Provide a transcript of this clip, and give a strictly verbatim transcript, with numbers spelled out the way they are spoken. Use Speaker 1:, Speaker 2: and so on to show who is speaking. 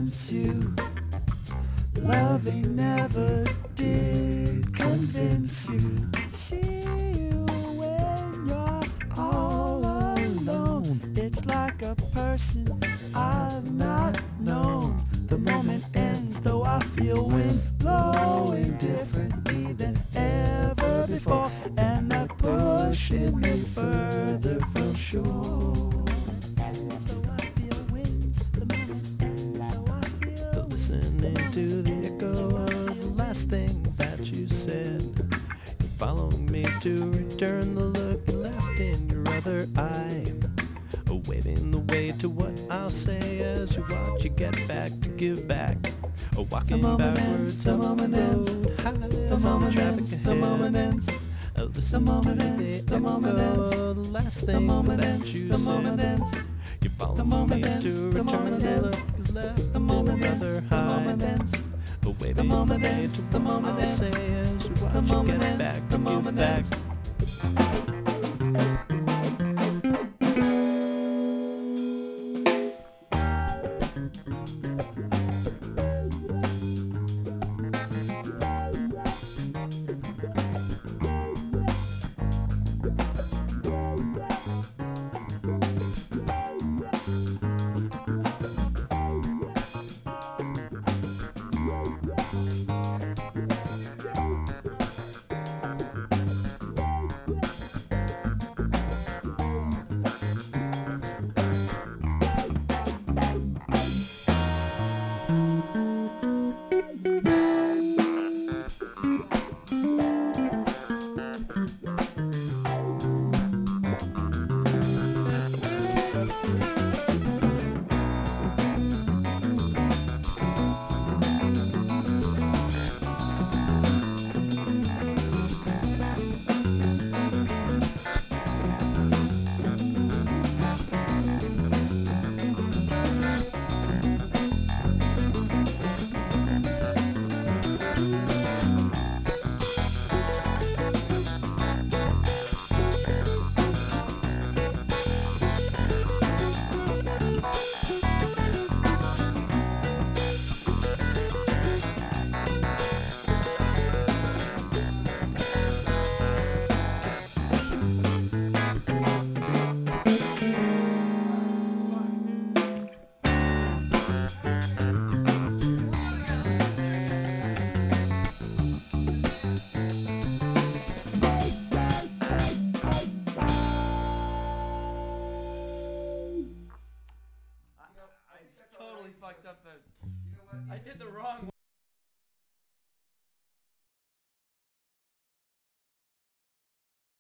Speaker 1: convince you. Loving never did convince you. See you when you're all alone. It's like a person I've not known. The moment ends, though I feel winds blowing differently than ever before, and they're pushing me further from shore. So I feel winds, the moment ends, though I feel
Speaker 2: Listening to the echo of the last thing that you said. You follow me to return the look you left in your other eye, waving the way to what I'll say as you watch you get back to give back. Walking backwards up the road, high
Speaker 1: the
Speaker 2: as on
Speaker 1: moment
Speaker 2: traffic
Speaker 1: ends,
Speaker 2: ahead.
Speaker 1: the moment ends,
Speaker 2: Listen
Speaker 1: the moment
Speaker 2: to
Speaker 1: ends,
Speaker 2: the
Speaker 1: the moment
Speaker 2: echo
Speaker 1: ends,
Speaker 2: of the last
Speaker 1: the
Speaker 2: thing
Speaker 1: moment
Speaker 2: that
Speaker 1: ends,
Speaker 2: you
Speaker 1: the moment
Speaker 2: said.
Speaker 1: ends,
Speaker 2: You follow
Speaker 1: the
Speaker 2: me
Speaker 1: moment ends,
Speaker 2: to
Speaker 1: the
Speaker 2: return
Speaker 1: moment
Speaker 2: the
Speaker 1: ends,
Speaker 2: look you left
Speaker 1: the
Speaker 2: in
Speaker 1: moment
Speaker 2: your
Speaker 1: ends,
Speaker 2: other
Speaker 1: the moment
Speaker 2: eye.
Speaker 1: ends,
Speaker 2: Waving
Speaker 1: the moment
Speaker 2: the way
Speaker 1: ends,
Speaker 2: to
Speaker 1: the
Speaker 2: what
Speaker 1: moment
Speaker 2: I'll
Speaker 1: ends,
Speaker 2: say as you
Speaker 1: the
Speaker 2: watch you
Speaker 1: moment
Speaker 2: get
Speaker 1: ends,
Speaker 2: back
Speaker 1: the
Speaker 2: to
Speaker 1: moment
Speaker 2: give back.
Speaker 1: ends.
Speaker 3: I totally fucked up the. I did the wrong